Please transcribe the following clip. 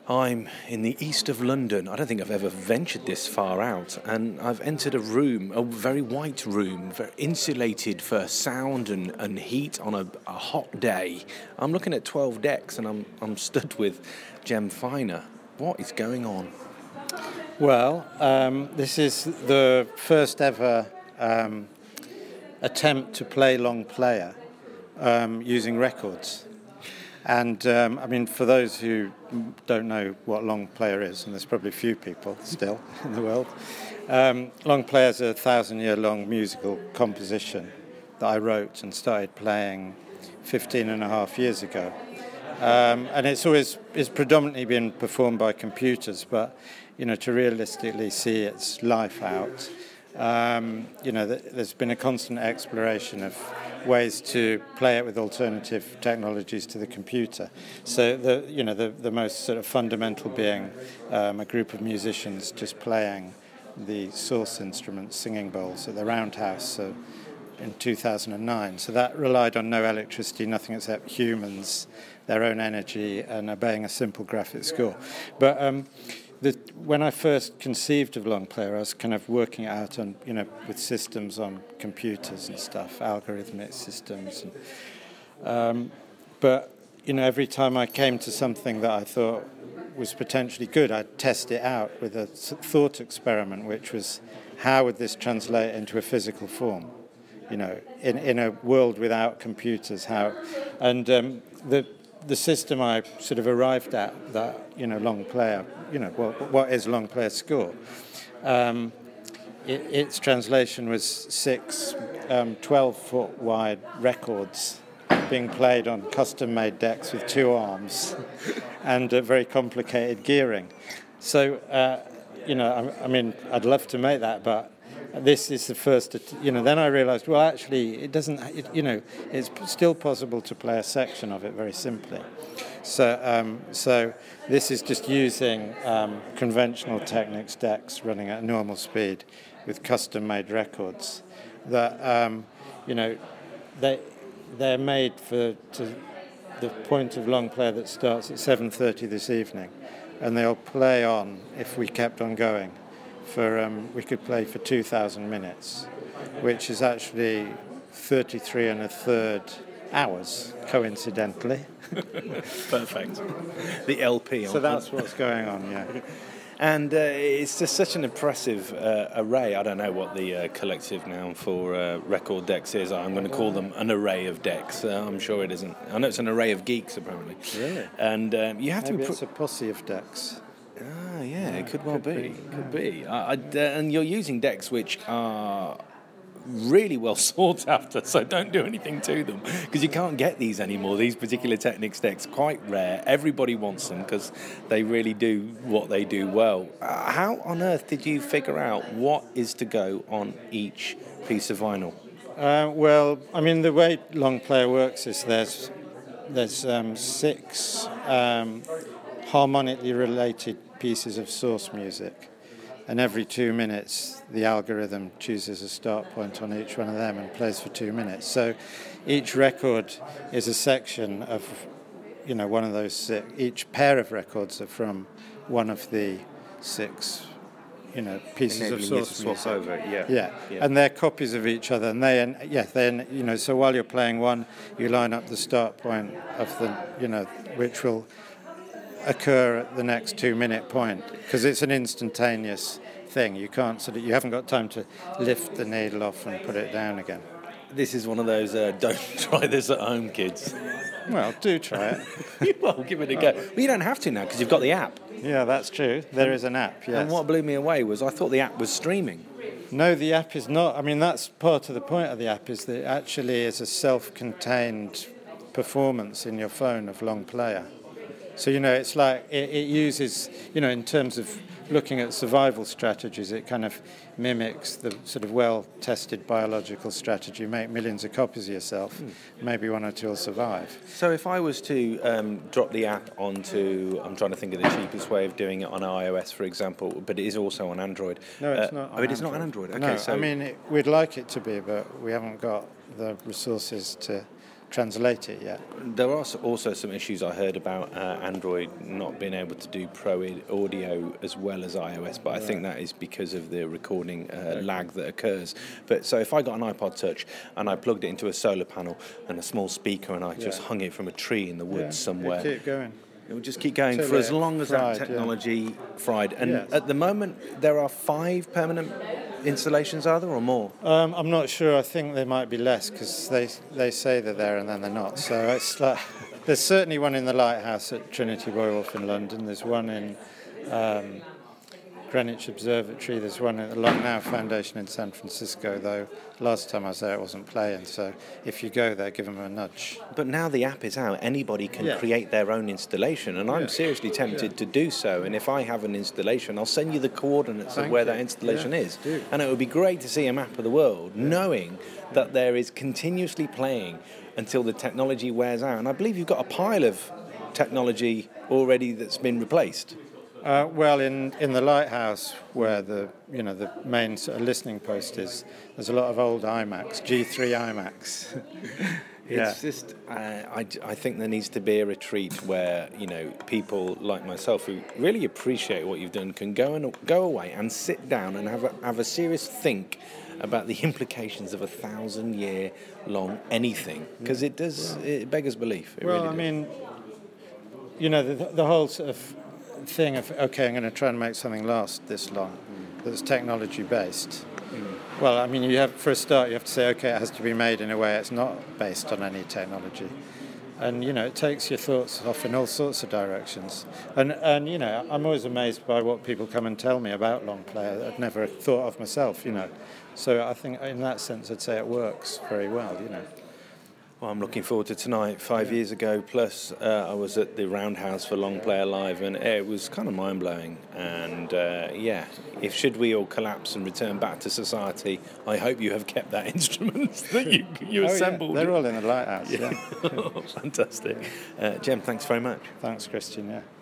I'm in the east of London. I don't think I've ever ventured this far out, and I've entered a room, a very white room, very insulated for sound and heat on a hot day. I'm looking at 12 decks, and I'm stood with Jem Finer. What is going on? Well, this is the first ever attempt to play long player using records. And, I mean, for those who don't know what long player is, and there's probably a few people still in the world, long player is a 1,000-year-long musical composition that I wrote and started playing 15 and a half years ago. And it's predominantly been performed by computers, but, to realistically see its life out, there's been a constant exploration of ways to play it with alternative technologies to the computer. So the most sort of fundamental being a group of musicians just playing the source instruments, singing bowls at the Roundhouse in 2009. So that relied on no electricity, nothing except humans, their own energy, and obeying a simple graphic score. But when I first conceived of long player, I was kind of working it out on, with systems on computers and stuff, algorithmic systems. But every time I came to something that I thought was potentially good, I'd test it out with a thought experiment, which was, how would this translate into a physical form? In a world without computers, how? And the system I sort of arrived at, that long player, what is long player score? Its translation was 6 12-foot wide records being played on custom-made decks with 2 arms and very complicated gearing. So, I'd love to make that, but this is the first, then I realized, well, actually, it's still possible to play a section of it very simply. So this is just using conventional Technics decks running at normal speed with custom-made records that, they're made to the point of long player that starts at 7:30 this evening, and they'll play on, if we kept on going, we could play for 2,000 minutes, which is actually 33 and a third hours, coincidentally. Perfect. The LP. So that's what's going on, yeah. And it's just such an impressive array. I don't know what the collective noun for record decks is. I'm going to call them an array of decks. I'm sure it isn't. I know it's an array of geeks, apparently. Really? And you have Maybe to... it's a posse of decks. It could well be. Could be. And you're using decks which are really well sought after, so don't do anything to them, because you can't get these anymore. These particular Technics decks, quite rare. Everybody wants them because they really do what they do well. How on earth did you figure out what is to go on each piece of vinyl? Well, I mean, the way long player works is there's 6 harmonically related pieces of source music, and every 2 minutes the algorithm chooses a start point on each one of them and plays for 2 minutes. So each record is a section of one of those 6. Each pair of records are from one of the 6 pieces of source music. Over, yeah, and they're copies of each other, and then so while you're playing one, you line up the start point of the which will occur at the next 2-minute point, because it's an instantaneous thing. You haven't got time to lift the needle off and put it down again. This is one of those don't try this at home, kids. Well, do try it. Well, give it a go. Well, you don't have to now because you've got the app. Yeah, that's true. There is an app, yes. And what blew me away was I thought the app was streaming. No, the app is not. I mean, that's part of the point of the app, is that it actually is a self-contained performance in your phone of long player. So, it's like it uses, in terms of looking at survival strategies, it kind of mimics the sort of well-tested biological strategy. Make millions of copies of yourself, maybe 1 or 2 will survive. So if I was to drop the app onto, I'm trying to think of the cheapest way of doing it on iOS, for example, but it is also on Android. No, it's not. It is not on Android. Okay, no, so I mean, we'd like it to be, but we haven't got the resources to translate it yet. There are also some issues I heard about Android not being able to do Pro audio as well as iOS, but I think that is because of the recording lag that occurs. But so if I got an iPod Touch and I plugged it into a solar panel and a small speaker and I just hung it from a tree in the woods somewhere, keep going. It will just keep going for as long as that technology fried. And at the moment, there are 5 permanent installations, are there, or more? I'm not sure. I think there might be less because they say they're there and then they're not. So it's like there's certainly one in the Lighthouse at Trinity Royal Wharf in London. There's one in Greenwich Observatory. There's one at the Long Now Foundation in San Francisco, though last time I was there it wasn't playing. So if you go there, give them a nudge. But now the app is out, anybody can create their own installation, and I'm seriously tempted to do so. And if I have an installation, I'll send you the coordinates of where that installation is. And it would be great to see a map of the world, knowing that there is continuously playing until the technology wears out. And I believe you've got a pile of technology already that's been replaced. Well, in the Lighthouse, where the main sort of listening post is, there's a lot of old iMacs, G3 iMacs. It's just, I think there needs to be a retreat where people like myself who really appreciate what you've done can go away and sit down and have a serious think about the implications of 1,000-year-long anything, because it beggars belief. It really does. I mean, the whole sort of thing of I'm going to try and make something last this long that's technology based. Well, I mean, for a start you have to say it has to be made in a way it's not based on any technology, and it takes your thoughts off in all sorts of directions. And I'm always amazed by what people come and tell me about long play I'd never thought of myself. So I think in that sense I'd say it works very well. Well, I'm looking forward to tonight. 5 years ago plus, I was at the Roundhouse for Long Play Alive, and it was kind of mind-blowing. And if should we all collapse and return back to society, I hope you have kept that instrument that you assembled. They're all in the Lighthouse. Yeah. Fantastic. Jem, thanks very much. Thanks, Christian. Yeah.